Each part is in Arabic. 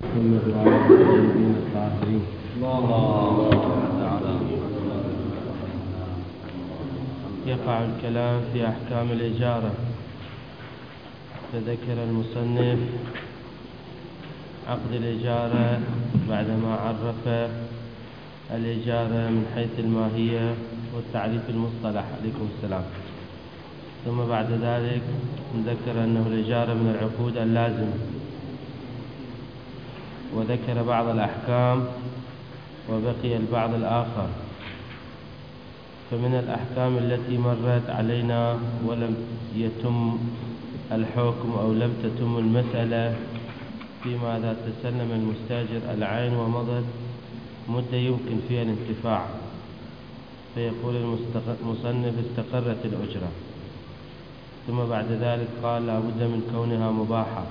ثم دعاء الطيبين الطاهرين. الله تعالى. يقع الكلام في أحكام الإجارة، فذكر المصنف عقد الإجارة بعدما عرف الإجارة من حيث الماهية والتعريف المصطلح. عليكم السلام. ثم بعد ذلك ذكر أنه الإجارة من العقود اللازمة، وذكر بعض الأحكام وبقي البعض الآخر. فمن الأحكام التي مرت علينا ولم يتم الحكم أو لم تتم المسألة فيما إذا تسلم المستاجر العين ومضت مدة يمكن فيها الانتفاع، فيقول المصنف استقرت الأجرة. ثم بعد ذلك قال لا بد من كونها مباحة،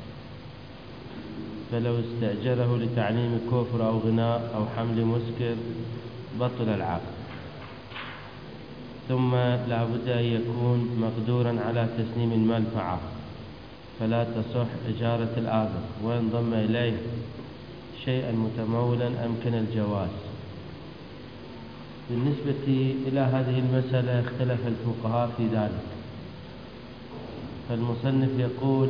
فلو استأجره لتعليم كفر أو غناء أو حمل مسكر بطل العقد. ثم لا بد أن يكون مقدورا على تسليم المنفعة، فلا تصح إجارة الآبق، وينضم إليه شيئا متمولا أمكن الجواز. بالنسبة إلى هذه المسألة اختلف الفقهاء في ذلك، فالمصنف يقول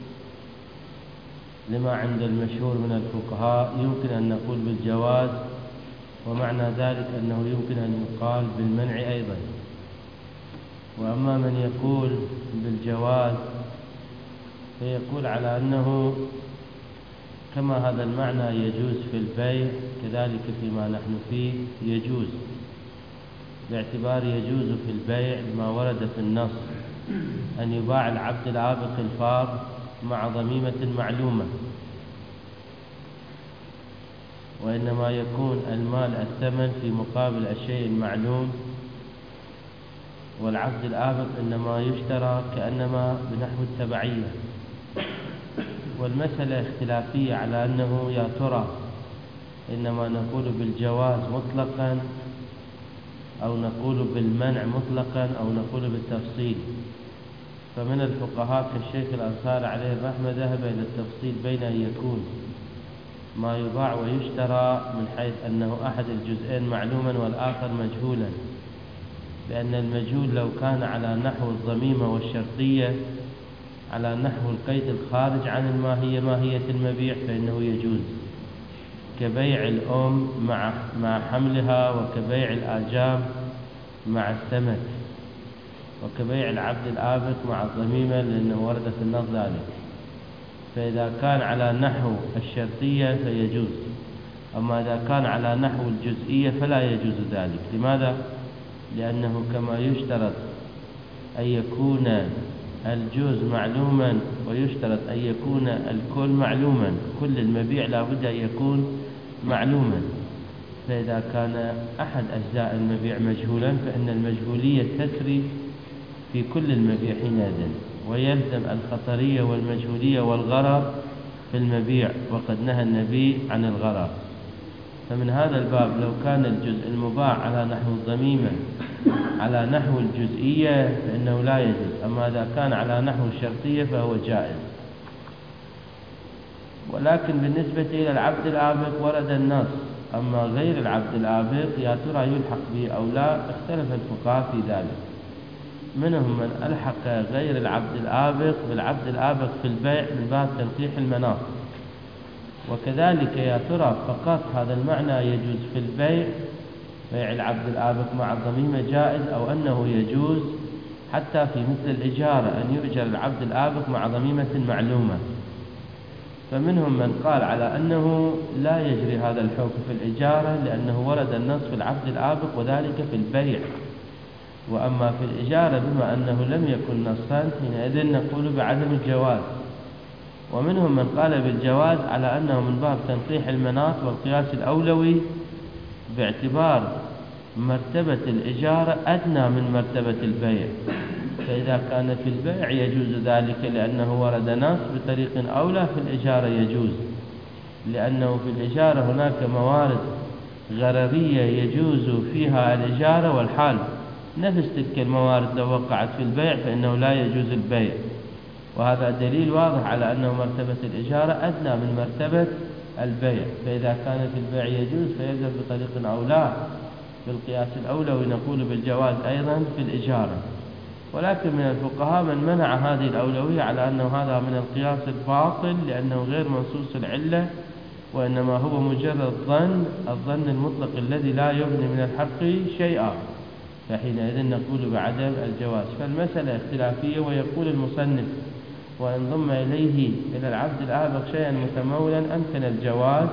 لما عند المشهور من الفقهاء يمكن أن نقول بالجواز، ومعنى ذلك أنه يمكن أن يقال بالمنع أيضا. وأما من يقول بالجواز فيقول على أنه كما هذا المعنى يجوز في البيع كذلك فيما نحن فيه يجوز، باعتبار يجوز في البيع ما ورد في النص أن يباع العبد الآبق الفار مع ضميمة معلومة، وإنما يكون المال الثمن في مقابل الشيء المعلوم، والعبد الآبق إنما يشترى كأنما بنحو التبعية. والمسألة اختلافية على أنه يا ترى إنما نقول بالجواز مطلقا أو نقول بالمنع مطلقا أو نقول بالتفصيل. فمن الفقهاء كالشيخ الأنصاري عليه الرحمة ذهب إلى التفصيل بين أن يكون ما يباع ويشترى من حيث أنه أحد الجزئين معلوما والآخر مجهولا، لأن المجهول لو كان على نحو الضميمة والشرطية على نحو القيد الخارج عن الماهية ماهية المبيع فإنه يجوز، كبيع الأم مع حملها، وكبيع الآجام مع السمك، وكبيع العبد الآبق مع الضميمة لأنه ورد في النص ذلك. فإذا كان على نحو الشرطية فيجوز، أما إذا كان على نحو الجزئية فلا يجوز ذلك. لماذا؟ لأنه كما يشترط أن يكون الجزء معلوما ويشترط أن يكون الكل معلوما، كل المبيع لا بد أن يكون معلوما. فإذا كان أحد أجزاء المبيع مجهولا فإن المجهولية تسري في كل المبيع حينئذ، ويلزم الخطرية والمجهولية والغرر في المبيع، وقد نهى النبي عن الغرر. فمن هذا الباب لو كان الجزء المباع على نحو الضميمة على نحو الجزئية فإنه لا يجوز، أما إذا كان على نحو الشرطية فهو جائز. ولكن بالنسبة إلى العبد الآبق ورد النص، أما غير العبد الآبق يا ترى يلحق به أو لا اختلف الفقهاء في ذلك. منهم من ألحق غير العبد الآبق بالعبد الآبق في البيع من باب تنقيح المناط، وكذلك يا ترى فقط هذا المعنى يجوز في البيع بيع العبد الآبق مع الضميمة جائز، أو أنه يجوز حتى في مثل الإجارة أن يؤجر العبد الآبق مع ضميمة معلومة. فمنهم من قال على أنه لا يجري هذا الحكم في الإجارة لأنه ورد النص في العبد الآبق وذلك في البيع، وأما في الإجارة بما أنه لم يكن نصا حينئذ نقول بعدم الجواز. ومنهم من قال بالجواز على أنه من باب تنقيح المناط والقياس الأولوي، باعتبار مرتبة الإجارة أدنى من مرتبة البيع، فإذا كان في البيع يجوز ذلك لأنه ورد نص بطريق أولى، في الإجارة يجوز لأنه في الإجارة هناك موارد غررية يجوز فيها الإجارة والحال، نفس تلك الموارد لو وقعت في البيع فإنه لا يجوز البيع. وهذا دليل واضح على أنه مرتبة الإجارة أدنى من مرتبة البيع. فإذا كانت البيع يجوز فيجوز بطريق أولى بالقياس الأولوي نقول بالجواز أيضا في الإجارة. ولكن من الفقهاء من منع هذه الأولوية على أنه هذا من القياس الباطل لأنه غير منصوص العلة، وإنما هو مجرد الظن المطلق الذي لا يغني من الحق شيئا، فحينئذ نقول بعدم الجواز. فالمسألة اختلافية. ويقول المصنف: وإن ضم إليه إلى العبد الآبق شيئا متمولا أمكن الجواز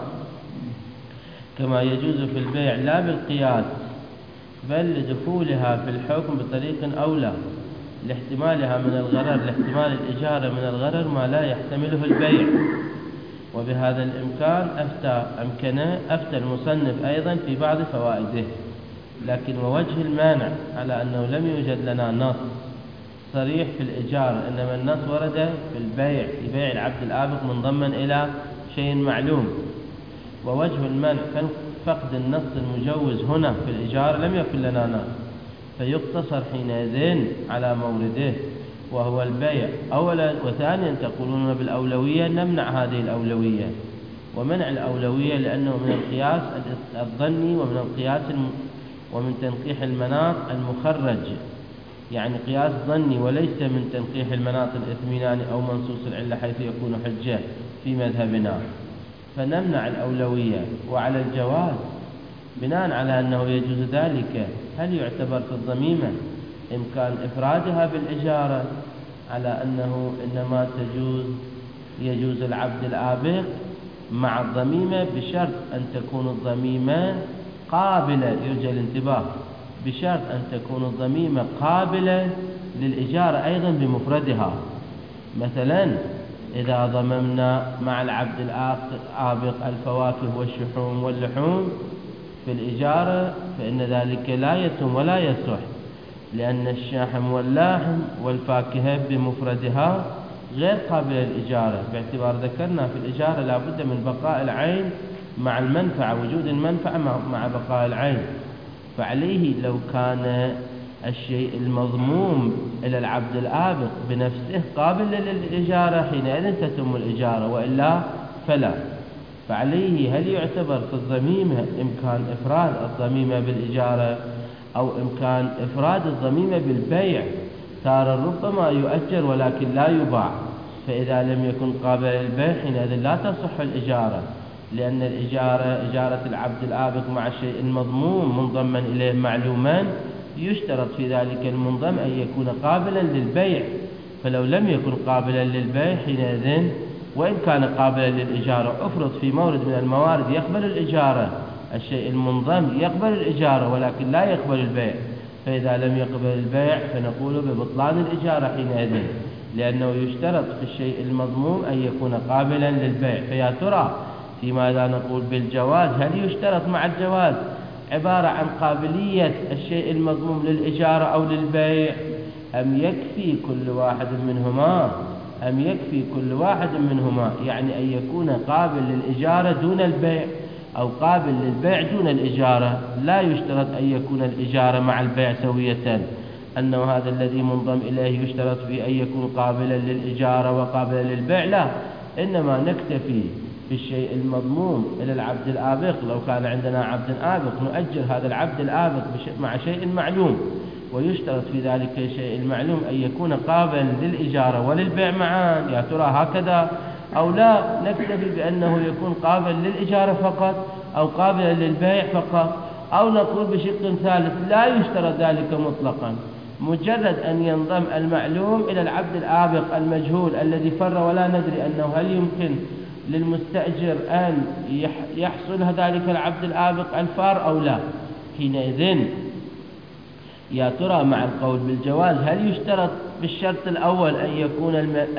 كما يجوز في البيع لا بالقياس بل لدخولها في الحكم بطريق أولى لاحتمالها من الغرر، لاحتمال الإجارة من الغرر ما لا يحتمله البيع. وبهذا الإمكان أفتى المصنف أيضا في بعض فوائده. لكن ووجه المانع على أنه لم يوجد لنا نص صريح في الإجارة، إنما النص ورد في البيع، في بيع العبد الآبق منضما إلى شيء معلوم. ووجه المنع فقد النص المجوز هنا في الإجارة لم يكن لنا نص، فيقتصر حينئذ على مورده وهو البيع أولا. وثانيا تقولون بالأولوية، نمنع هذه الأولوية، ومنع الأولوية لأنه من القياس الظني ومن تنقيح المناط المخرج، يعني قياس ظني وليس من تنقيح المناط الاثمينان أو منصوص العلة حيث يكون حجة في مذهبنا، فنمنع الأولوية. وعلى الجواز بناء على أنه يجوز ذلك، هل يعتبر في الضميمة إمكان إفرادها بالإجارة على أنه إنما يجوز العبد الآبق مع الضميمة بشرط أن تكون الضميمة قابلة، يرجى الانتباه، بشرط أن تكون الضميمة قابلة للإجارة أيضا بمفردها. مثلا إذا ضممنا مع العبد الآبق الفواكه والشحوم واللحوم في الإجارة فإن ذلك لا يتم ولا يصح، لأن الشحم واللحم والفاكهة بمفردها غير قابلة للإجارة، باعتبار ذكرنا في الإجارة لا بد من بقاء العين مع المنفعة، وجود المنفعة مع بقاء العين. فعليه لو كان الشيء المضموم إلى العبد الآبق بنفسه قابل للإجارة حينئذ تتم الإجارة، وإلا فلا. فعليه هل يعتبر في الضميمة إمكان إفراد الضميمة بالإجارة أو إمكان إفراد الضميمة بالبيع؟ تارة ربما يؤجر ولكن لا يباع، فإذا لم يكن قابل للبيع حينئذ لا تصح الإجارة، لأن الإجارة إجارة العبد الآبق مع الشيء المضموم منضما إليه معلوما، يشترط في ذلك المنضم أن يكون قابلا للبيع. فلو لم يكن قابلا للبيع حينئذ وإن كان قابلا للإجارة أفرض في مورد من الموارد يقبل الإجارة، الشيء المنضم يقبل الإجارة ولكن لا يقبل البيع، فإذا لم يقبل البيع فنقول ببطلان الإجارة حينئذ، لأنه يشترط في الشيء المضموم أن يكون قابلا للبيع. فيا ترى فيما لا نقول بالجواز هل يشترط مع الجواز عبارة عن قابلية الشيء المضموم للإجارة أو للبيع، أم يكفي كل واحد منهما يعني أن يكون قابل للإجارة دون البيع أو قابل للبيع دون الإجارة؟ لا يشترط أن يكون الإجارة مع البيع سوية، أنه هذا الذي منضم إليه يشترط في أن يكون قابلا للإجارة وقابلا للبيع، لا، إنما نكتفي بالشيء المضموم إلى العبد الآبق. لو كان عندنا عبد آبق نؤجر هذا العبد الآبق مع شيء معلوم، ويشترط في ذلك الشيء المعلوم أن يكون قابلا للإجارة وللبيع معا. يا ترى هكذا أو لا نكتفي بأنه يكون قابل للإجارة فقط أو قابلا للبيع فقط، أو نقول بشق ثالث لا يشترط ذلك مطلقا، مجرد أن ينضم المعلوم إلى العبد الآبق المجهول الذي فر ولا ندري أنه هل يمكن للمستأجر أن يحصل ذلك العبد الآبق الفار أو لا. حينئذ يا ترى مع القول بالجواز هل يشترط بالشرط الأول أن يكون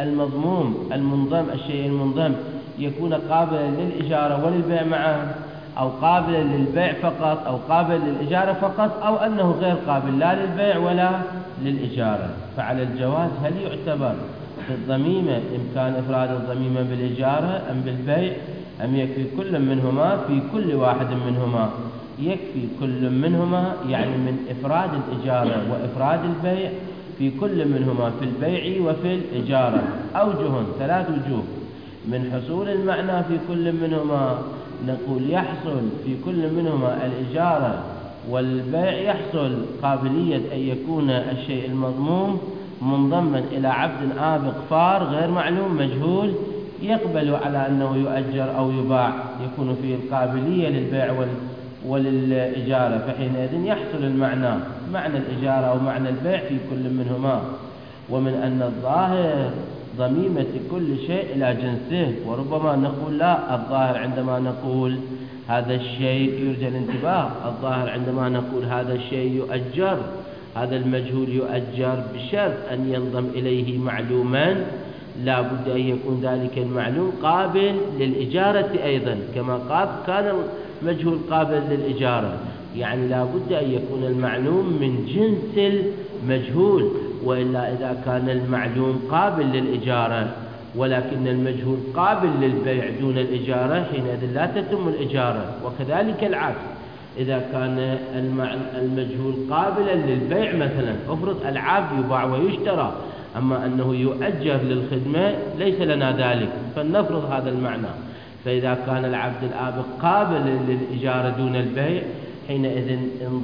الشيء المنضم يكون قابلا للإجارة وللبيع معا، أو قابلا للبيع فقط أو قابل للإجارة فقط، أو أنه غير قابل لا للبيع ولا للإجارة؟ فعلى الجواز هل يعتبر في الضميمة إمكان إفراد الضميمة بالإجارة أم بالبيع، أم يكفي كل منهما في كل واحد منهما؟ يكفي كل منهما يعني من إفراد الإجارة وإفراد البيع في كل منهما في البيع وفي الإجارة. 3 وجوه. من حصول المعنى في كل منهما نقول يحصل في كل منهما الإجارة والبيع، يحصل قابلية أن يكون الشيء المضموم منضما إلى عبد آبق فار غير معلوم مجهول يقبل على أنه يؤجر أو يباع، يكون فيه القابلية للبيع وللإجارة، فحينئذ يحصل المعنى، معنى الإجارة أو معنى البيع في كل منهما. ومن أن الظاهر ضميمة كل شيء إلى جنسه، وربما نقول لا، الظاهر عندما نقول هذا الشيء يرجى الانتباه، الظاهر عندما نقول هذا الشيء يؤجر، هذا المجهول يؤجر بشرط أن ينضم إليه معلوما، لا بد أن يكون ذلك المعلوم قابل للإجارة أيضا، كما كان المجهول قابل للإجارة، يعني لا بد أن يكون المعلوم من جنس المجهول، وإلا إذا كان المعلوم قابل للإجارة ولكن المجهول قابل للبيع دون الإجارة حينئذ لا تتم الإجارة. وكذلك العكس، إذا كان المجهول قابلا للبيع، مثلا افرض العبد يباع ويشترى، أما أنه يؤجر للخدمة ليس لنا ذلك، فلنفرض هذا المعنى، فإذا كان العبد الآبق قابل للإجارة دون البيع حينئذ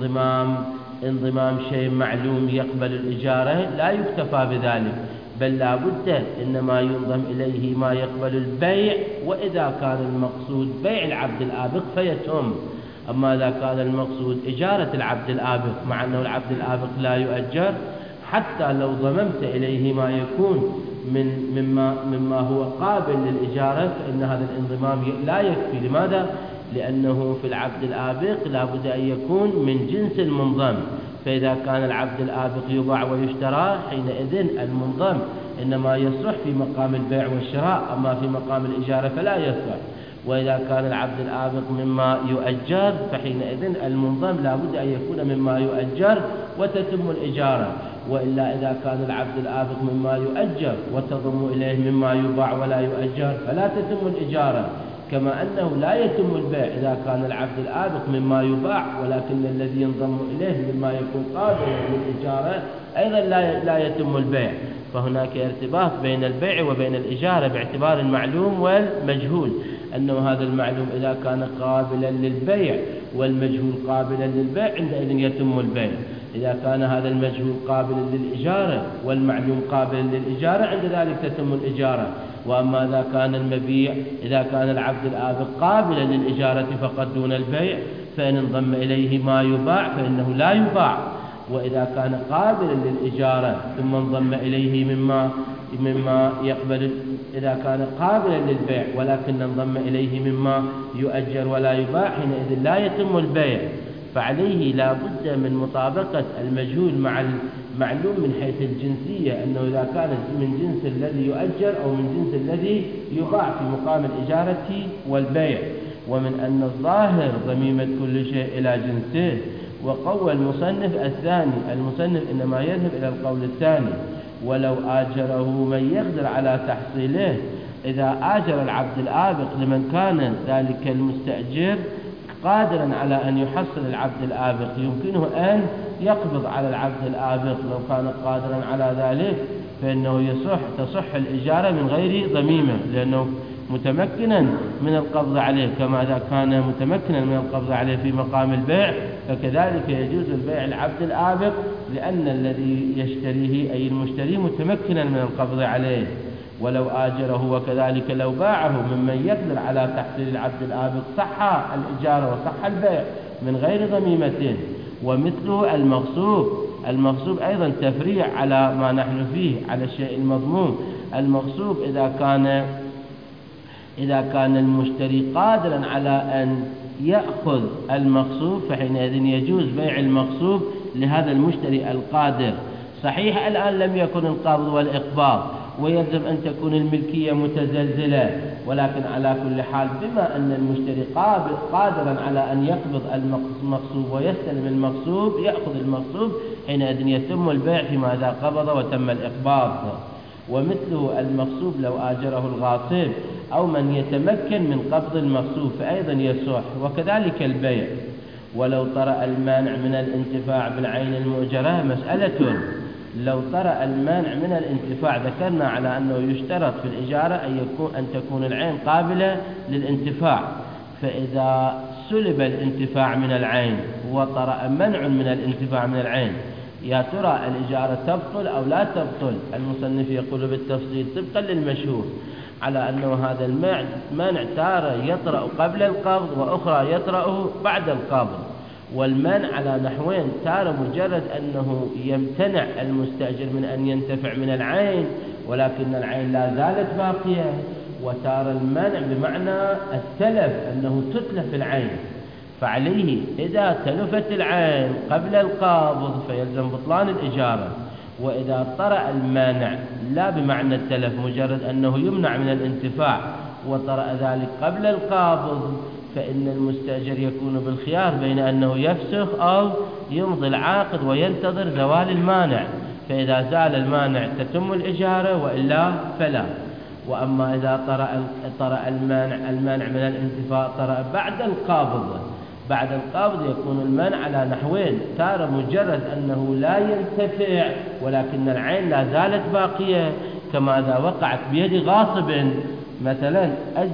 انضمام شيء معلوم يقبل الإجارة لا يكتفى بذلك، بل لا بد إنما ينضم إليه ما يقبل البيع، وإذا كان المقصود بيع العبد الآبق فيتم. أما إذا كان المقصود إجارة العبد الآبق مع أنه العبد الآبق لا يؤجر، حتى لو ضممت إليه ما يكون مما هو قابل للإجارة فإن هذا الانضمام لا يكفي. لماذا؟ لأنه في العبد الآبق لا بد أن يكون من جنس المنضم، فإذا كان العبد الآبق يباع ويشترى حينئذ المنضم إنما يصح في مقام البيع والشراء، أما في مقام الإجارة فلا يصح. وإذا كان العبد الآبق مما يؤجر فحينئذ المنضم لا بد أن يكون مما يؤجر وتتم الإجارة، وإلا إذا كان العبد الآبق مما يؤجر وتضم إليه مما يباع ولا يؤجر فلا تتم الإجارة، كما أنه لا يتم البيع إذا كان العبد الآبق مما يباع ولكن الذي ينضم إليه مما يكون قابلا للإجارة أيضا لا يتم البيع. فهناك ارتباط بين البيع وبين الإجارة باعتبار المعلوم والمجهول، أنه هذا المعلوم إذا كان قابلا للبيع والمجهول قابلا للبيع عندئذ يتم البيع، إذا كان هذا المجهول قابلا للإجارة والمعلوم قابلا للإجارة عند ذلك تتم الإجارة. وأما إذا كان المبيع، إذا كان العبد الآبق قابلا للإجارة فقط دون البيع فإن انضم إليه ما يباع فإنه لا يباع، وإذا كان قابلا للإجارة ثم انضم إليه مما يقبل، إذا كان قابلا للبيع ولكن انضم إليه مما يؤجر ولا يباع حينئذ لا يتم البيع. فعليه لا بد من مطابقة المجهول مع المعلوم من حيث الجنسية، أنه إذا كان من جنس الذي يؤجر أو من جنس الذي يباع في مقام الإجارة والبيع. ومن أن الظاهر ضميمة كل شيء إلى جنسه. وقول المصنف الثاني، المصنف إنما يذهب إلى القول الثاني، ولو آجره من يقدر على تحصيله، إذا آجر العبد الآبق لمن كان ذلك المستأجر قادرا على أن يحصل العبد الآبق يمكنه أن يقبض على العبد الآبق، لو كان قادرا على ذلك فإنه تصح الإجارة من غير ضميمة، لأنه متمكنا من القبض عليه، كما إذا كان متمكنا من القبض عليه في مقام البيع فكذلك يجوز البيع العبد الآبق، لأن الذي يشتريه أي المشتري متمكنا من القبض عليه. ولو آجره وكذلك لو باعه ممن يقدر على تحصيل العبد الآبق صح الإجارة وصح البيع من غير ضميمة. ومثله المغصوب أيضا تفريع على ما نحن فيه على الشيء المضموم. المغصوب إذا كان المشتري قادرا على أن يأخذ المغصوب فحينئذ يجوز بيع المغصوب لهذا المشتري القادر. صحيح الآن لم يكن القبض والإقباض ويلزم أن تكون الملكية متزلزلة، ولكن على كل حال بما أن المشتري قادرا على أن يقبض المغصوب ويستلم المغصوب يأخذ المغصوب حينئذ يتم البيع فيما إذا قبض وتم الإقباض. ومثله المغصوب لو آجره الغاصب أو من يتمكن من قبض المغصوب فأيضا يصح، وكذلك البيع. ولو طرأ المانع من الانتفاع بالعين المؤجرة مسألة، لو طرأ المانع من الانتفاع ذكرنا على أنه يشترط في الإجارة أن تكون العين قابلة للانتفاع، فإذا سلب الانتفاع من العين وطرأ منع من الانتفاع من العين، يا ترى الإجارة تبطل أو لا تبطل؟ المصنف يقول بالتفصيل طبقا للمشهور على أنه هذا المانع تارة يطرأ قبل القبض وأخرى يطرأ بعد القبض. والمنع على نحوين: تارة مجرد أنه يمتنع المستأجر من أن ينتفع من العين ولكن العين لا زالت باقية، وتارة المنع بمعنى التلف أنه تتلف العين، فعليه إذا تلفت العين قبل القبض فيلزم بطلان الإجارة. وإذا طرأ المانع لا بمعنى التلف، مجرد أنه يمنع من الانتفاع وطرأ ذلك قبل القبض، فإن المستأجر يكون بالخيار بين أنه يفسخ أو يمضي العقد وينتظر زوال المانع، فإذا زال المانع تتم الإجارة وإلا فلا. وأما إذا طرأ المانع من الانتفاع طرأ بعد القبض يكون المنع على نحوين: تارة مجرد أنه لا ينتفع ولكن العين لا زالت باقية، كما إذا وقعت بيد غاصب مثلا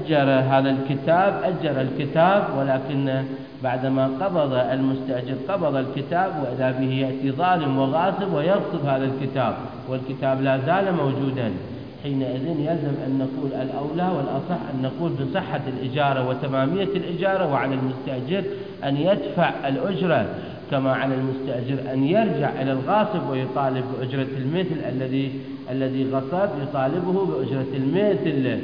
أجر الكتاب ولكن بعدما قبض المستأجر قبض الكتاب وإذا به يأتي ظالم وغاصب ويغصب هذا الكتاب والكتاب لا زال موجودا، حينئذ يلزم أن نقول الأولى والأصح أن نقول بصحة الإجارة وتمامية الإجارة، وعلى المستأجر أن يدفع الأجرة، كما على المستأجر أن يرجع إلى الغاصب ويطالب بأجرة المثل الذي غصب يطالبه بأجرة المثل.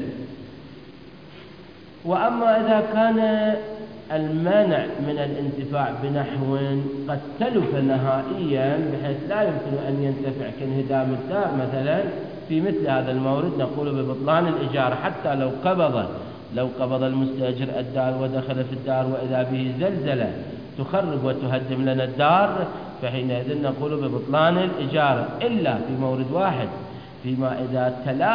وأما إذا كان المانع من الانتفاع بنحو قد تلف نهائيا بحيث لا يمكن أن ينتفع كانهدام الدار مثلا، في مثل هذا المورد نقول ببطلان الإجارة، حتى لو قبض المستأجر الدار ودخل في الدار وإذا به زلزلة تخرب وتهدم لنا الدار، فحينئذ نقول ببطلان الإجارة، إلا في مورد واحد: فيما إذا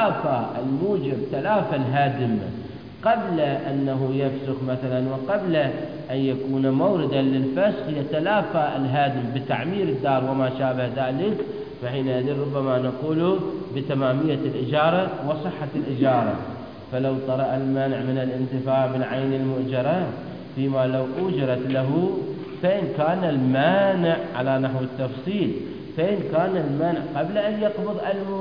تلافى الهادم قبل أنه يفسخ مثلا وقبل أن يكون موردا للفسخ يتلافى الهادم بتعمير الدار وما شابه ذلك، فحينئذ ربما نقول بتمامية الإجارة وصحة الإجارة. فلو طرأ المانع من الانتفاع بالعين المؤجرة فيما لو أوجرت له، فإن كان المانع على نحو التفصيل، فإن كان المانع قبل أن يقبض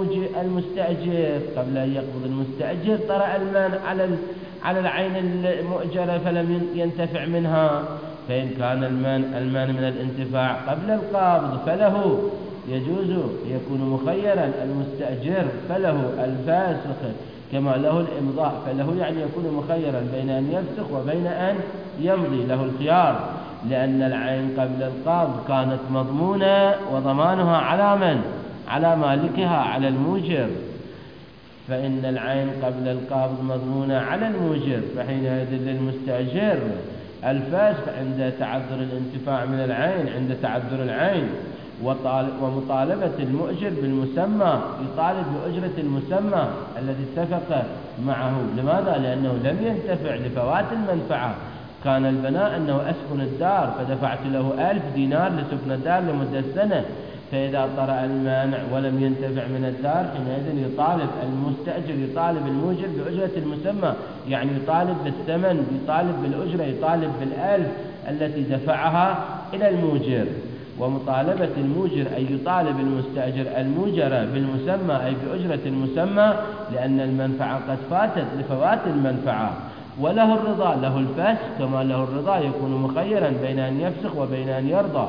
المستأجر طرأ المانع على العين المؤجرة فلم ينتفع منها، فإن كان المانع من الانتفاع قبل القبض فله يجوز يكون مخيرا المستأجر، فله الفاسخ كما له الإمضاء، فله يعني يكون مخيرا بين أن يفسخ وبين أن يمضي، له الخيار، لأن العين قبل القبض كانت مضمونة وضمانها على من؟ على مالكها، على الموجر، فإن العين قبل القبض مضمونة على الموجر، فحينئذ للمستأجر الفاسخ عند تعذر الانتفاع من العين، عند تعذر العين، ومطالبة المؤجر بالمسمى، يطالب بأجرة المسمى الذي اتفق معه. لماذا؟ لأنه لم ينتفع لفوات المنفعة. كان البناء أنه أسكن الدار فدفعت له 1000 دينار لسكن الدار لمدة سنة، فإذا طرأ المانع ولم ينتفع من الدار حينئذ يطالب المستأجر يطالب المؤجر بأجرة المسمى، يعني يطالب بالثمن، يطالب بالأجرة، يطالب بال1000 التي دفعها إلى المؤجر. ومطالبة المؤجر أن يطالب المستأجر المؤجر بالمسمى أي بأجرة المسمى، لأن المنفعة قد فاتت لفوات المنفعة، وله الرضا، له الفسخ كما له الرضا، يكون مخيرا بين أن يفسخ وبين أن يرضى،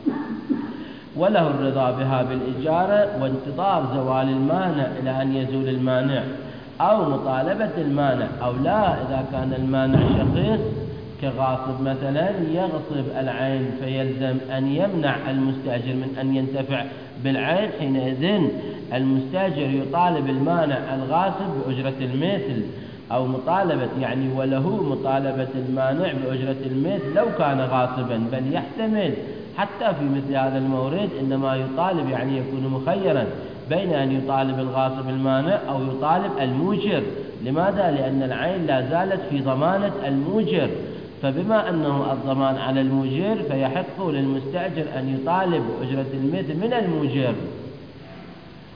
وله الرضا بها بالإجارة وانتظار زوال المانع إلى أن يزول المانع، أو مطالبة المانع، أو لا إذا كان المانع شخيص كغاصب مثلا يغصب العين فيلزم أن يمنع المستأجر من أن ينتفع بالعين، حينئذ المستأجر يطالب المانع الغاصب بأجرة المثل، أو مطالبة يعني وله مطالبة المانع بأجرة المثل لو كان غاصبا، بل يحتمل حتى في مثل هذا المورد إنما يطالب يعني يكون مخيرا بين أن يطالب الغاصب المانع أو يطالب الموجر. لماذا؟ لأن العين لا زالت في ضمانة الموجر، فبما أنه الضمان على الموجر فيحق للمستأجر أن يطالب بأجرة المثل من الموجر.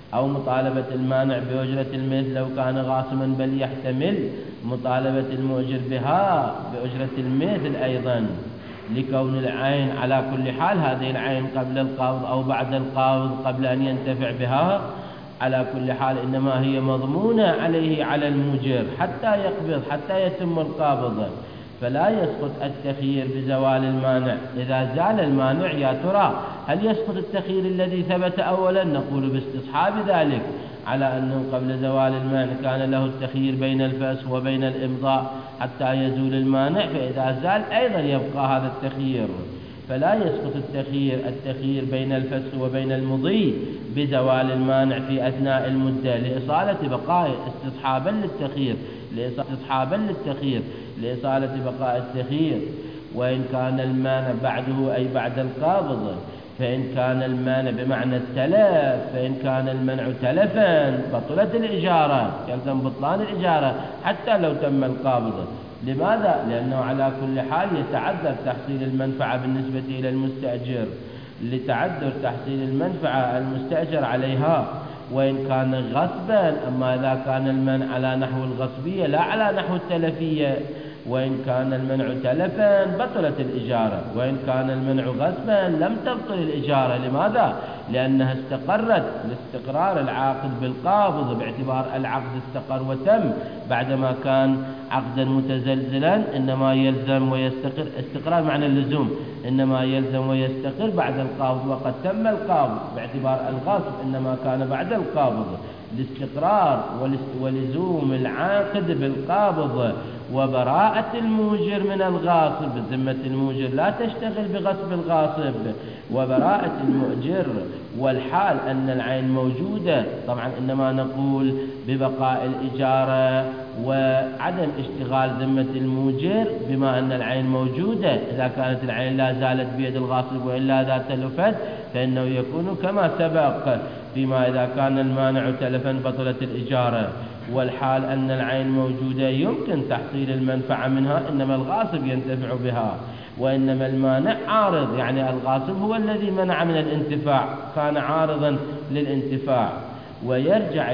أو مطالبة المانع بأجرة المثل لو كان غاصما، بل يحتمل مطالبة المؤجر بها بأجرة المثل أيضا، لكون العين على كل حال هذه العين قبل القبض أو بعد القبض قبل أن ينتفع بها، على كل حال إنما هي مضمونة عليه على المؤجر حتى يقبض، حتى يتم القبض، فلا يسقط التخيير بزوال المانع. إذا زال المانع يا ترى هل يسقط التخيير الذي ثبت أولا؟ نقول باستصحاب ذلك، على أنه قبل زوال المانع كان له التخيير بين الفسخ وبين الإمضاء حتى يزول المانع، فإذا زال أيضا يبقى هذا التخيير، فلا يسقط التخيير بين الفسخ وبين المضي بزوال المانع في أثناء المدة لإصالة بقاء لإصالة بقاء التخيير. وإن كان المانع بعده أي بعد القابض، فإن كان المانع بمعنى التلف، فإن كان المنع تلفا بطلت الإجارة، يلزم بطلان الإجارة حتى لو تم القابض. لماذا؟ لأنه على كل حال يتعذر تحصيل المنفعة بالنسبة إلى المستأجر، لتعذر تحصيل المنفعة المستأجر عليها وإن كان غصبا. أما إذا كان المنع على نحو الغصبية لا على نحو التلفية، وإن كان المنع تلفا بطلت الإجارة، وإن كان المنع غصبا لم تبطل الإجارة. لماذا؟ لأنها استقرت لاستقرار العاقد بالقابض، باعتبار العقد استقر وتم، بعدما كان عقدا متزلزلا إنما يلزم ويستقر، استقرار معنى اللزوم، إنما يلزم ويستقر بعد القابض، وقد تم القابض باعتبار الغصب إنما كان بعد القابض، الاستقرار ولزوم العاقد بالقابض وبراءة المؤجر من الغاصب. ذمة المؤجر لا تشتغل بغصب الغاصب، وبراءة المؤجر، والحال أن العين موجودة. طبعا إنما نقول ببقاء الإجارة وعدم اشتغال ذمة المؤجر بما أن العين موجودة. إذا كانت العين لا زالت بيد الغاصب وإلا إذا تلفت فإنه يكون كما سبق، فيما إذا كان المانع تلفا بطلت الإجارة، والحال أن العين موجودة يمكن تحصيل المنفعة منها، إنما الغاصب ينتفع بها، وإنما المانع عارض، يعني الغاصب هو الذي منع من الانتفاع، كان عارضا للانتفاع. ويرجع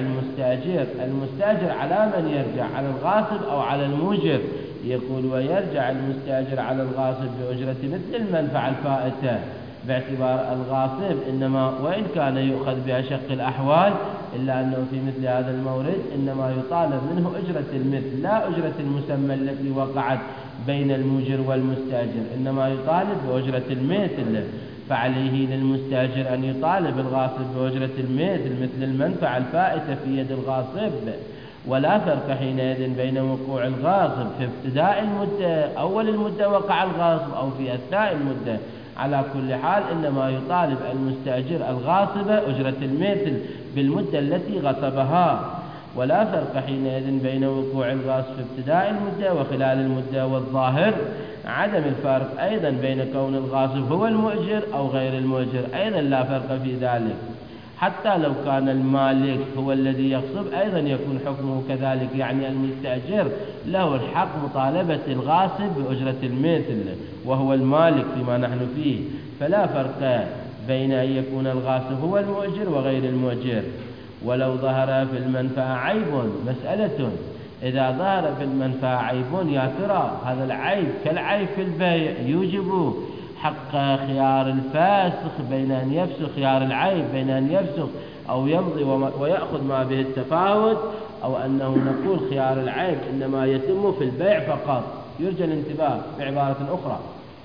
المستأجر على من يرجع؟ على الغاصب أو على المؤجر؟ يقول ويرجع المستأجر على الغاصب بأجرة مثل المنفعة الفائتة، باعتبار الغاصب إنما وإن كان يؤخذ بأشق الأحوال إلا أنه في مثل هذا المورد إنما يطالب منه أجرة المثل لا أجرة المسمى التي وقعت بين المؤجر والمستأجر، إنما يطالب بأجرة المثل. فعليه للمستأجر أن يطالب الغاصب بأجرة المثل مثل المنفعة الفائتة في يد الغاصب. ولا فرق حينئذ بين وقوع الغاصب في ابتداء المدة، أول المدة وقع الغاصب، أو في أثناء المدة. على كل حال إنما يطالب المستأجر الغاصب أجرة المثل بالمدة التي غصبها. ولا فرق حينئذ بين وقوع الغاصب في ابتداء المدة وخلال المدة. والظاهر عدم الفرق أيضا بين كون الغاصب هو المؤجر أو غير المؤجر، أيضا لا فرق في ذلك. حتى لو كان المالك هو الذي يغصب أيضا يكون حكمه كذلك، يعني المستأجر له الحق مطالبة الغاصب بأجرة المثل وهو المالك فيما نحن فيه. فلا فرق بين أن يكون الغاصب هو المؤجر وغير المؤجر. ولو ظهر في المنفعة عيب، مسألة إذا ظهر في المنفعة عيب يا ترى هذا العيب كالعيب في البيع يوجب حق خيار الفاسخ بين أن يفسخ، خيار العيب بين أن يفسخ أو يمضي ويأخذ ما به التفاوت، أو أنه نقول خيار العيب إنما يتم في البيع فقط. يرجى الانتباه بعبارة أخرى،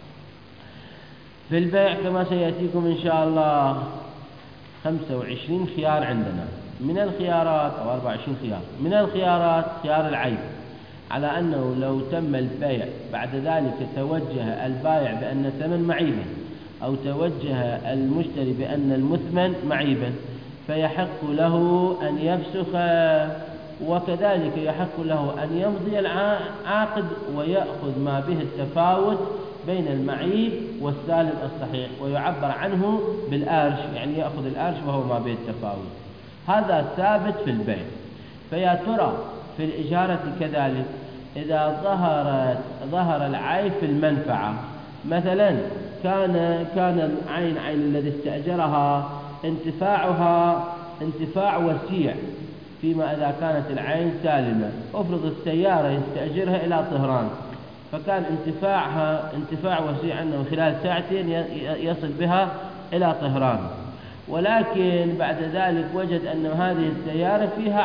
في البيع كما سيأتيكم إن شاء الله 25 خيار عندنا من الخيارات، أو 24 خيار من الخيارات. خيار العيب على أنه لو تم البيع بعد ذلك توجه البائع بأن الثمن معيبا، أو توجه المشتري بأن المثمن معيبا، فيحق له أن يفسخ، وكذلك يحق له أن يمضي العاقد ويأخذ ما به التفاوت بين المعيب والسالم الصحيح، ويعبر عنه بالآرش، يعني يأخذ الآرش وهو ما به التفاوت. هذا ثابت في البيع. فيا ترى في الإجارة كذلك إذا ظهر العيب في المنفعة، مثلا كان العين الذي استأجرها انتفاعها انتفاع وسيع فيما إذا كانت العين سالمة. افرض السيارة يستأجرها إلى طهران، فكان انتفاعها انتفاع وسيع أنه خلال ساعتين يصل بها إلى طهران، ولكن بعد ذلك وجد أن هذه السيارة فيها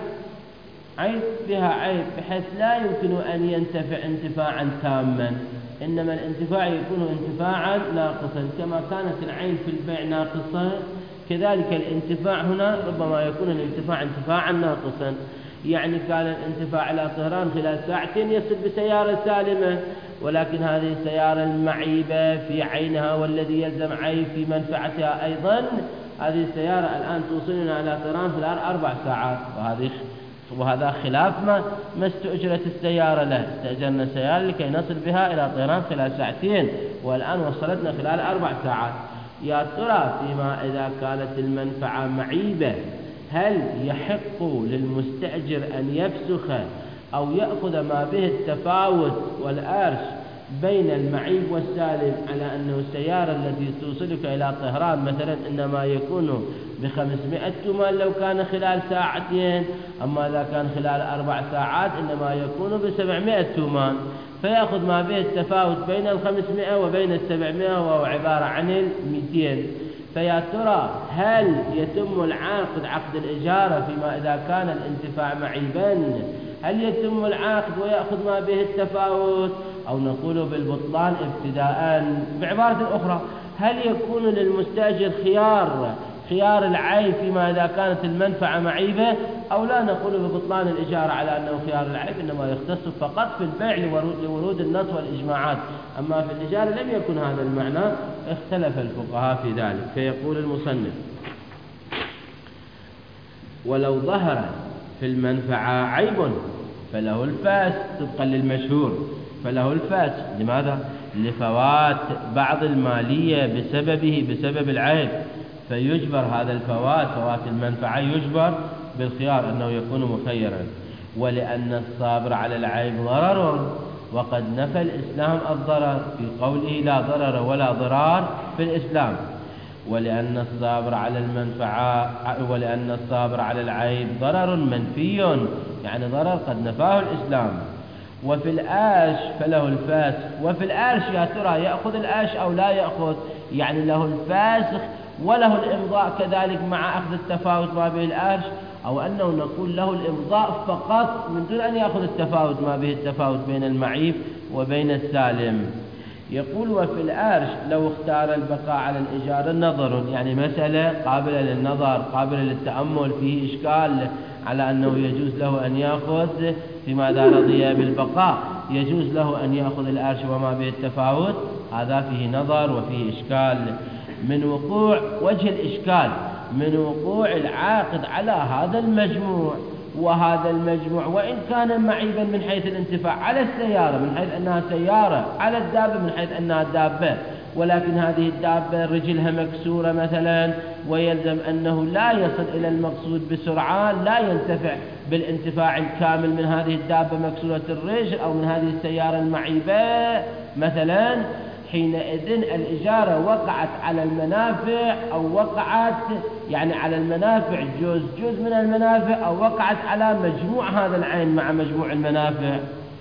عيب بحيث لا يمكن أن ينتفع انتفاعا تاما، إنما الانتفاع يكون انتفاعا ناقصا. كما كانت العين في البيع ناقصة، كذلك الانتفاع هنا ربما يكون الانتفاع انتفاعا ناقصا، يعني كان الانتفاع على طهران خلال ساعتين يصل بسيارة سالمة، ولكن هذه السيارة المعيبة في عينها والذي يلزم عيب في منفعتها أيضا، هذه السيارة الآن توصلنا إلى طهران خلال 4 ساعات، وهذا خلاف ما استؤجرت السيارة له. استأجرنا سيارة لكي نصل بها إلى طهران خلال ساعتين، والآن وصلتنا خلال 4 ساعات. يا ترى فيما إذا كانت المنفعة معيبة هل يحق للمستأجر أن يفسخ أو يأخذ ما به التفاوت والأرش بين المعيب والسالم، على أنه السيارة التي توصلك إلى طهران مثلا إنما يكون ب500 تومان لو كان خلال ساعتين، أما إذا كان خلال 4 ساعات إنما يكون ب700 تومان، فيأخذ ما به التفاوت بين 500 وبين 700 وهو عبارة عن 200. فيا ترى هل يتم العقد عقد الإجارة فيما إذا كان الانتفاع معيبا؟ هل يتم العقد ويأخذ ما به التفاوت، أو نقول بالبطلان ابتداء؟ بعبارة أخرى، هل يكون للمستأجر خيار العيب فيما إذا كانت المنفعة معيبة، أو لا نقول ببطلان الإجارة على أنه خيار العيب إنما يختص فقط في البيع لورود النص والإجماعات، أما في الإجارة لم يكن هذا المعنى، اختلف الفقهاء في ذلك. فيقول المصنف: ولو ظهر في المنفعة عيب فله الفاسد طبقا للمشهور، فله الفاسد. لماذا؟ لفوات بعض المالية بسبب العيب، فيجبر هذا الفوات المنفعة يجبر بالخيار أنه يكون مخيرا. ولأن الصابر على العيب ضرر، وقد نفى الإسلام الضرر في قوله لا ضرر ولا ضرار في الإسلام. ولأن الصابر على العيب ضرر منفي، يعني ضرر قد نفاه الإسلام. وفي الآش فله الفاسخ. وفي الآش يا ترى يأخذ الآش أو لا يأخذ؟ يعني له الفاسخ وله الإمضاء كذلك مع أخذ التفاوت ما به الآش، أو أنه نقول له الإمضاء فقط من دون أن يأخذ التفاوت ما به التفاوت بين المعيب وبين السالم. يقول: وفي الآرش لو اختار البقاء على الإجارة نظر، يعني مسألة قابلة للنظر قابلة للتأمل، فيه إشكال على أنه يجوز له أن يأخذ فيما إذا رضي بالبقاء، يجوز له أن يأخذ الآرش وما به التفاوت، هذا فيه نظر وفيه إشكال. من وقوع وجه الإشكال من وقوع العاقد على هذا المجموع، وهذا المجموع وإن كان معيبا من حيث الانتفاع على السيارة من حيث أنها سيارة، على الدابة من حيث أنها دابة، ولكن هذه الدابة رجلها مكسورة مثلا، ويلزم أنه لا يصل إلى المقصود بسرعة، لا ينتفع بالانتفاع الكامل من هذه الدابة مكسورة الرجل أو من هذه السيارة المعيبة مثلا. حينئذ الإجارة وقعت على المنافع، أو وقعت يعني على المنافع جزء من المنافع، أو وقعت على مجموع هذا العين مع مجموع المنافع،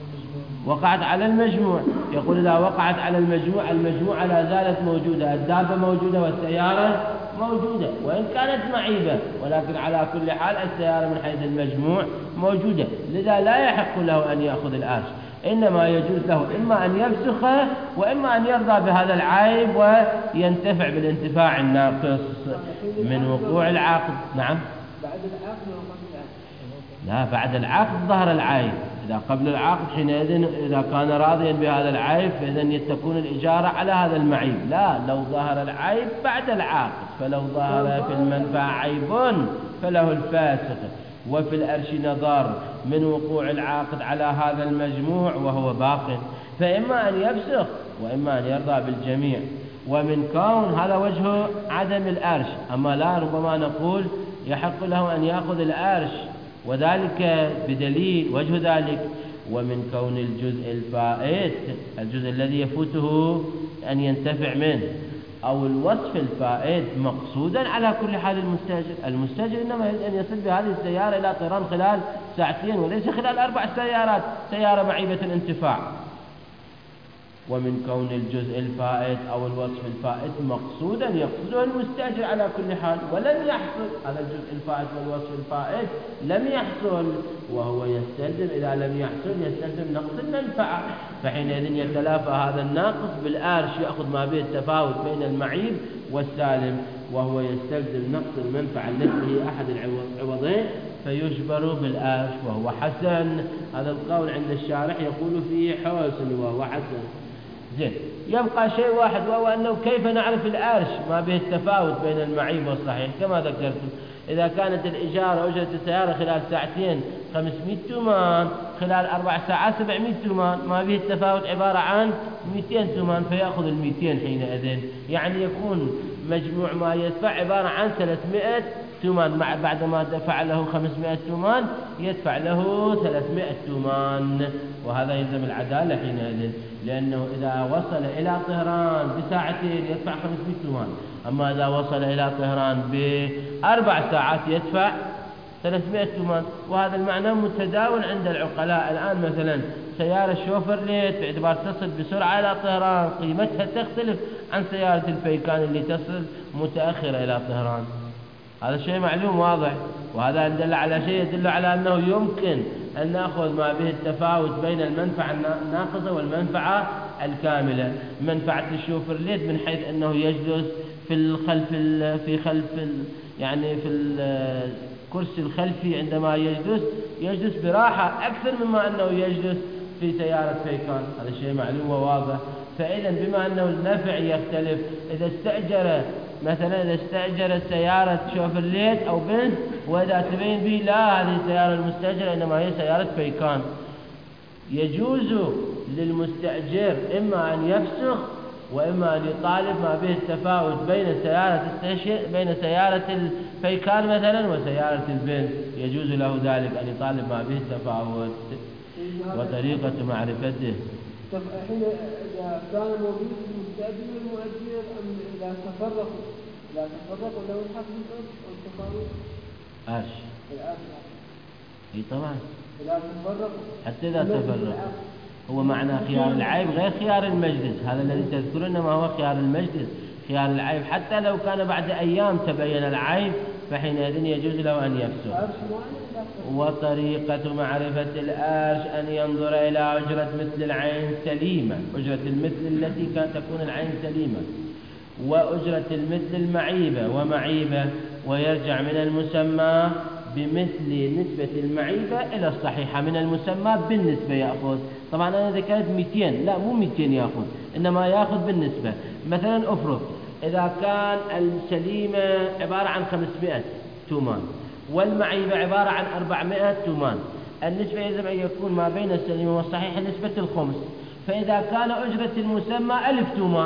وقعت على المجموع. يقول إذا وقعت على المجموعة لا زالت موجودة، الدابة موجودة والسيارة موجودة وإن كانت معيبة، ولكن على كل حال السيارة من حيث المجموع موجودة، لذا لا يحق له أن يأخذ الآرش، إنما يجوز له إما أن يفسخه وإما أن يرضى بهذا العيب وينتفع بالانتفاع الناقص من وقوع العقد. نعم، بعد العقد ولا قبل العقد؟ لا، بعد العقد ظهر العيب. إذا قبل العقد حينئذ إذا كان راضيا بهذا العيب فإذن تكون الإجارة على هذا المعيب. لا، لو ظهر العيب بعد العقد، فلو ظهر في المنفعة عيب فله الفاسخ. وفي الأرش نظر من وقوع العاقد على هذا المجموع وهو باق، فإما أن يفسخ وإما أن يرضى بالجميع. ومن كون هذا وجه عدم الأرش، أما لا ربما نقول يحق له أن يأخذ الأرش، وذلك بدليل وجه ذلك: ومن كون الجزء الفائت، الجزء الذي يفوته أن ينتفع منه، أو الوصف الفائت مقصودا على كل حال المستأجر إنما يريد أن يصل بهذه السيارة إلى طهران خلال ساعتين وليس خلال 4 سيارات، سيارة معيبة الانتفاع. ومن كون الجزء الفائت أو الوصف الفائت مقصودا يقصده المستأجر على كل حال ولم يحصل هذا الجزء الفائت والوصف الفائت لم يحصل، وهو يستلزم إذا لم يحصل يستلزم نقص المنفعة، فحينئذ يتلافى هذا الناقص بالآرش يأخذ ما به التفاوت بين المعيب والسالم، وهو يستلزم نقص المنفعة التي هي أحد العوضين فيجبر بالآرش وهو حسن. هذا القول عند الشارح يقول فيه حسن وهو حسن. زين، يبقى شيء واحد وهو أنه كيف نعرف الآرش ما به التفاوت بين المعيب والصحيح. كما ذكرت إذا كانت الإجارة أجرة السيارة خلال ساعتين 500 تومان، خلال 4 ساعات 700 تومان، ما به التفاوت عبارة عن 200 تومان، فيأخذ 200 حينئذ، يعني يكون مجموع ما يدفع عبارة عن 300 تومان، بعد ما دفع له 500 تومان يدفع له 300 تومان، وهذا يلزم العدالة حينئذ، لأنه إذا وصل إلى طهران بساعتين يدفع 500 تومان، أما إذا وصل إلى طهران ب4 ساعات يدفع 300 تومان. وهذا المعنى متداول عند العقلاء. الآن مثلا سيارة شوفرليت باعتبار تصل بسرعة إلى طهران قيمتها تختلف عن سيارة الفيكان اللي تصل متأخرة إلى طهران، هذا شيء معلوم واضح. وهذا يدل على شيء يدل على أنه يمكن أن نأخذ ما به التفاوت بين المنفعة الناقصة والمنفعة الكاملة. منفعة الشوفرليت من حيث أنه يجلس في الكرسي الخلفي عندما يجلس براحة أكثر مما أنه يجلس في سيارة فيكان، هذا شيء معلوم وواضح. فإذا بما أنه النفع يختلف، إذا استأجر سيارة شوفرليت أو بنز وإذا تبين به لا هذه السيارة المستأجرة إنما هي سيارة فيكان، يجوز للمستأجر إما أن يفسخ وإما أن يطالب ما به التفاوت بين سيارة الفيكان مثلا وسيارة البنز، يجوز له ذلك أن يطالب ما به التفاوت. وطريقة معرفته حين إذا كان موجود المستأجر والمؤجر أم إذا تفرقوا له الحق والتفاوت ايش؟ اي طبعا إذا تفرقوا حتى إذا تفرقوا هو معنى خيار العيب غير خيار المجلس، هذا الذي تذكره إنما هو خيار المجلس. خيار العيب حتى لو كان بعد أيام تبين العيب فحينئذ يجوز له أن يفسخ. وطريقة معرفة الآرش أن ينظر إلى أجرة مثل العين سليمة، أجرة المثل التي تكون العين سليمة، وأجرة المثل المعيبة ومعيبة، ويرجع من المسمى بمثل نسبة المعيبة إلى الصحيحة، من المسمى بالنسبة يأخذ. طبعا أنا ذكرت 200، لا مو 200 يأخذ، إنما يأخذ بالنسبة. مثلا أفرض إذا كان السليمة عبارة عن 500 تومان والمعيبة عبارة عن 400 تومان، النسبة يجب أن يكون ما بين السليمة والصحيحة نسبة الخمس. فإذا كان أجرة المسمى 1000 تومان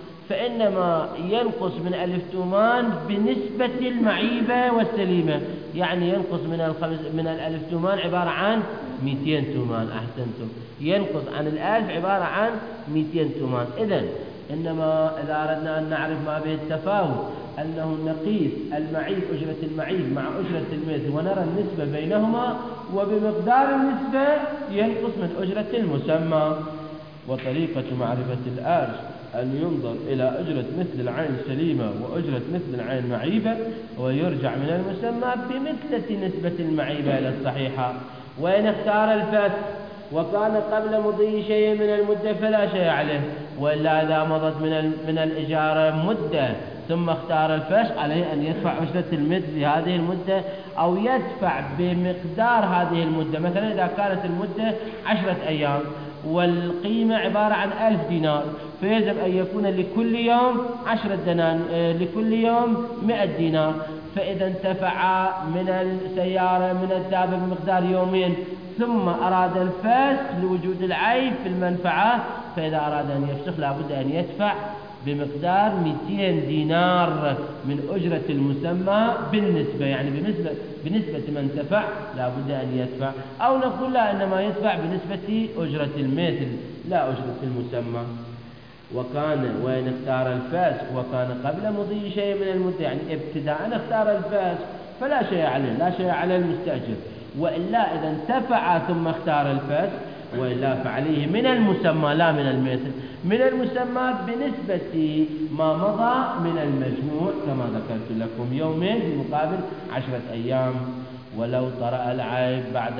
فإنما ينقص من 1000 تومان بنسبة المعيبة والسليمة، يعني ينقص من 1000 تومان عبارة عن 200 تومان. أحسنتم، ينقص عن 1000 عبارة عن 200 تومان. إذن إنما إذا أردنا أن نعرف ما به التفاوت أنه نقيس المعيب أجرة المعيب مع أجرة المثل ونرى النسبة بينهما، وبمقدار النسبة ينقص من أجرة المسمى. وطريقة معرفة الآرش أن ينظر إلى أجرة مثل العين سليمة وأجرة مثل العين معيبة، ويرجع من المسمى بمثلة نسبة المعيبة إلى الصحيحة. وإن اختار الفسخ وكان قبل مضي شيء من المدة فلا شيء عليه، وإلا إذا مضت من الإجارة مدة ثم اختار الفسخ عليه أن يدفع أجرة المثل في هذه المدة أو يدفع بمقدار هذه المدة. مثلا إذا كانت المدة 10 أيام والقيمة عبارة عن 1000 دينار، فيجب أن يكون لكل يوم 10 دنانير، لكل يوم 100 دينار. فإذا انتفع من السيارة من الدابة بمقدار يومين ثم أراد الفسخ لوجود العيب في المنفعة، فإذا أراد أن يفسخ لابد أن يدفع بمقدار 200 دينار من أجرة المسمى بالنسبة، يعني بنسبة من دفع لابد أن يدفع، أو نقول لا إنما يدفع بنسبة أجرة المثل لا أجرة المسمى. وإن اختار الفاسق وكان قبل مضي شيء من المدة، يعني ابتداء اختار الفاسق فلا شيء عليه، لا شيء على المستأجر. وإلا إذا انتفع ثم اختار الفاسق وإلا فعليه من المسمى لا من المثل، من المسمى بنسبة ما مضى من المجموع كما ذكرت لكم، يومين بمقابل 10 أيام. ولو طرأ العيب بعد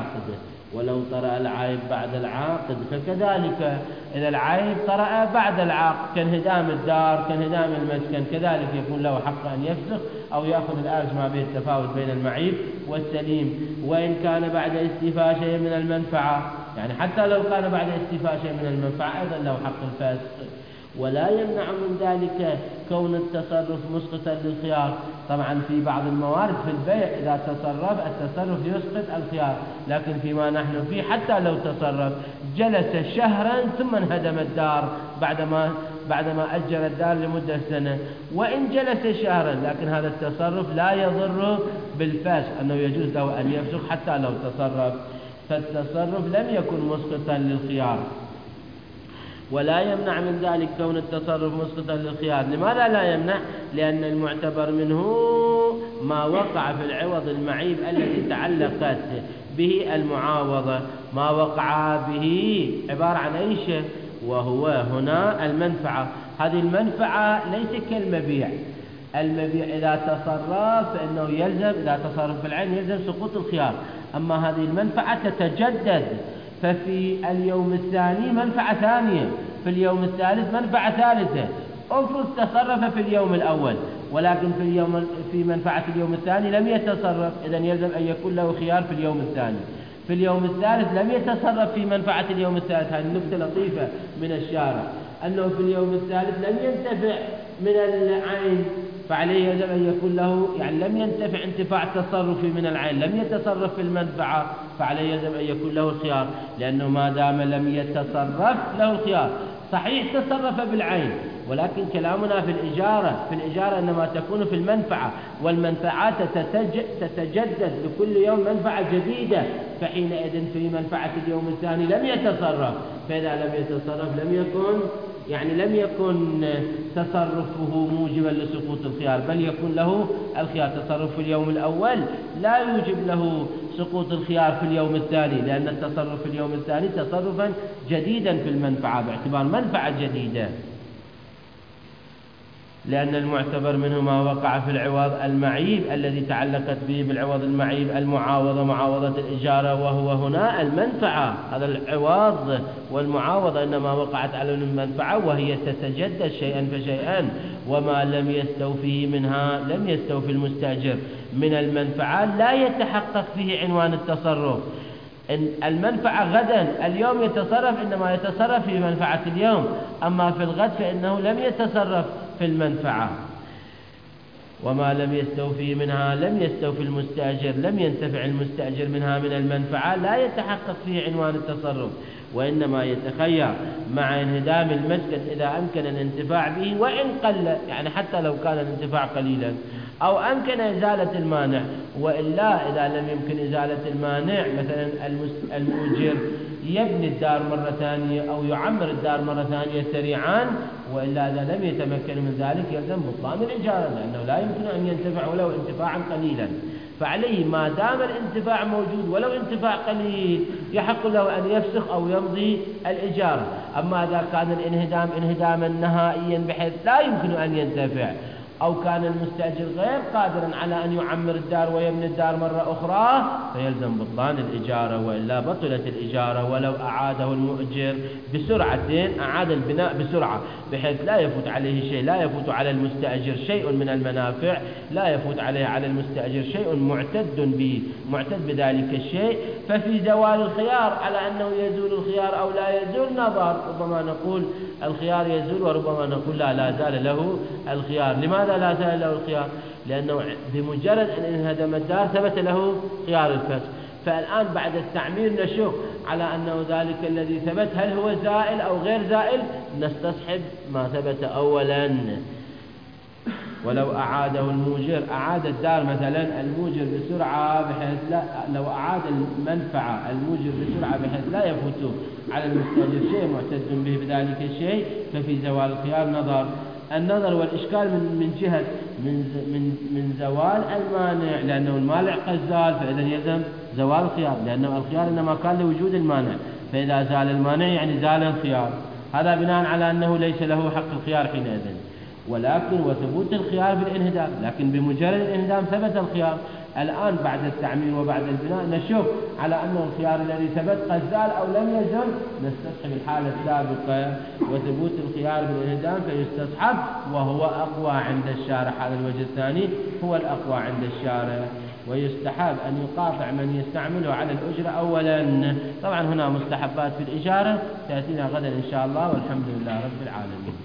العقد فكذلك إذا العيب طرأ بعد العقد كانهدام الدار كانهدام المسكن كذلك يكون له حق أن يفسخ أو يأخذ الأرج ما بين التفاوت بين المعيب والسليم. وإن كان بعد استيفاء شيء من المنفعة، يعني حتى لو كان بعد استيفاء شيء من المنفعة أيضا له حق الفاسق. ولا يمنع من ذلك كون التصرف مسقطا للخيار. طبعا في بعض الموارد في البيع إذا تصرف التصرف يسقط الخيار، لكن فيما نحن فيه حتى لو تصرف جلس شهرا ثم انهدم الدار بعدما أجر الدار لمدة سنة، وإن جلس شهرا لكن هذا التصرف لا يضر بالفاسق أنه يجوز له أن يفسخ حتى لو تصرف، فالتصرف لم يكن مسقطا للخيار. ولا يمنع من ذلك كون التصرف مسقطا للخيار. لماذا لا يمنع؟ لأن المعتبر منه ما وقع في العوض المعيب الذي تعلقت به المعاوضة، ما وقع به عبارة عن أي شيء، وهو هنا المنفعة. هذه المنفعة ليس كالمبيع. المبيع إذا تصرف فإنه يلزم، إذا تصرف بالعين يلزم سقوط الخيار، أما هذه المنفعة تتجدد، ففي اليوم الثاني منفعة ثانية، في اليوم الثالث منفعة ثالثة. افرض تصرف في اليوم الأول ولكن في منفعة اليوم الثاني لم يتصرف، إذن يلزم أن يكون له خيار في اليوم الثاني. في اليوم الثالث لم يتصرف في منفعة اليوم الثالث. هذه نكتة لطيفة من الشارع، أنه في اليوم الثالث لم ينتفع من العين فعليه يجب أن يكون له، يعني لم ينتفع انتفاع تصرفي من العين، لم يتصرف في المنفعة فعليه يجب أن يكون له الخيار، لأنه ما دام لم يتصرف له الخيار. صحيح تصرف بالعين، ولكن كلامنا في الإجارة إنما تكون في المنفعة، والمنفعات تتجدد لكل يوم منفعة جديدة، فحينئذ في منفعة اليوم الثاني لم يتصرف، فإذا لم يتصرف لم يكن تصرفه موجبا لسقوط الخيار، بل يكون له الخيار. تصرف في اليوم الأول لا يوجب له سقوط الخيار في اليوم الثاني، لأن التصرف في اليوم الثاني تصرفا جديدا في المنفعة باعتبار منفعة جديدة، لأن المعتبر منه ما وقع في العوض المعيب الذي تعلقت به بالعوض المعيب المعاوضة، معاوضة الإجارة، وهو هنا المنفعة. هذا العوض والمعاوضة إنما وقعت على المنفعة، وهي تتجدد شيئا فشيئا، وما لم يستوفيه منها لم يستوفي المستأجر من المنفعة لا يتحقق فيه عنوان التصرف. إن المنفعة غدا، اليوم يتصرف إنما يتصرف في منفعة اليوم، أما في الغد فإنه لم يتصرف في المنفعة. وما لم يستوفي منها لم يستوفي المستأجر، لم ينتفع المستأجر منها من المنفعة لا يتحقق فيه عنوان التصرف، وإنما يتخير مع انهدام المسكن إذا أمكن الانتفاع به وإن قل، يعني حتى لو كان الانتفاع قليلا، أو أمكن إزالة المانع. وإلا إذا لم يمكن إزالة المانع، مثلا المؤجر يبني الدار مرة ثانية أو يعمر الدار مرة ثانية سريعا، وإلا إذا لم يتمكن من ذلك يلزم بطلان الإجارة، لأنه لا يمكن أن ينتفع ولو انتفاعا قليلا. فعليه ما دام الانتفاع موجود ولو انتفاع قليل يحق له أن يفسخ أو يمضي الإجارة. أما إذا كان الانهدام انهداما نهائيا بحيث لا يمكن أن ينتفع، أو كان المستأجر غير قادرا على أن يعمر الدار ويبني الدار مرة أخرى، فيلزم بطلان الإجارة، وإلا بطلت الإجارة. ولو أعاده المؤجر بسرعة، أعاد البناء بسرعة بحيث لا يفوت عليه شيء، لا يفوت على المستأجر شيء من المنافع، لا يفوت على المستأجر شيء معتد بذلك الشيء، ففي زوال الخيار على أنه يزول الخيار أو لا يزول نظر. ربما نقول الخيار يزول، وربما نقول لا زال له الخيار. لماذا لا زال له الخيار؟ لأنه بمجرد أن انهدم الدار ثبت له خيار الفسخ. فالآن بعد التعمير نشك على أنه ذلك الذي ثبت هل هو زائل أو غير زائل، نستصحب ما ثبت أولا. ولو أعاده الموجر أعاد الدار مثلا الموجر بسرعة بحيث لا، لو أعاد المنفعة الموجر بسرعة بحيث لا يفوت على المستأجر شيء معتد به بذلك الشيء، ففي زوال الخيار النظر والإشكال من جهة من زوال المانع، لأنه المانع قد زال فإذا يلزم زوال الخيار، لأنه الخيار إنما كان لوجود المانع، فإذا زال المانع يعني زال الخيار، هذا بناء على أنه ليس له حق الخيار حينئذ. ولكن وثبوت الخيار بالانهدام، لكن بمجرد الانهدام ثبت الخيار. الآن بعد التعمير وبعد البناء نشوف على أنه الخيار الذي ثبت قد زال أو لم يزل، نستصحب الحالة السابقة وثبوت الخيار بالانهدام فيستصحب، وهو أقوى عند الشارع. هذا الوجه الثاني هو الأقوى عند الشارع، ويستحب أن يقاطع من يستعمله على الأجرة أولا. طبعا هنا مستحبات في الإجارة تأتينا غدا إن شاء الله، والحمد لله رب العالمين.